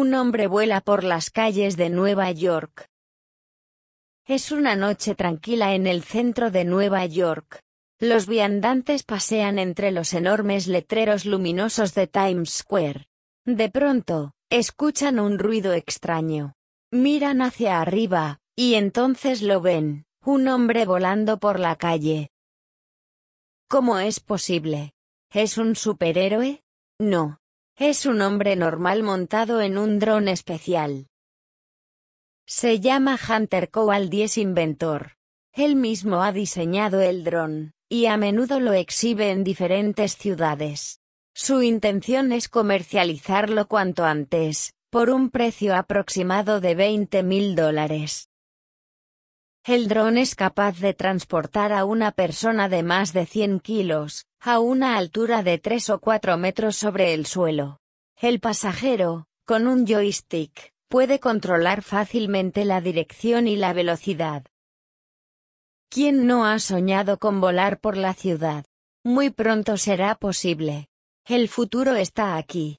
Un hombre vuela por las calles de Nueva York. Es una noche tranquila en el centro de Nueva York. Los viandantes pasean entre los enormes letreros luminosos de Times Square. De pronto, escuchan un ruido extraño. Miran hacia arriba, y entonces lo ven, un hombre volando por la calle. ¿Cómo es posible? ¿Es un superhéroe? No. Es un hombre normal montado en un dron especial. Se llama Hunter Cowell y es inventor. Él mismo ha diseñado el dron, y a menudo lo exhibe en diferentes ciudades. Su intención es comercializarlo cuanto antes, por un precio aproximado de $20,000. El dron es capaz de transportar a una persona de más de 100 kilos, a una altura de 3 o 4 metros sobre el suelo. El pasajero, con un joystick, puede controlar fácilmente la dirección y la velocidad. ¿Quién no ha soñado con volar por la ciudad? Muy pronto será posible. El futuro está aquí.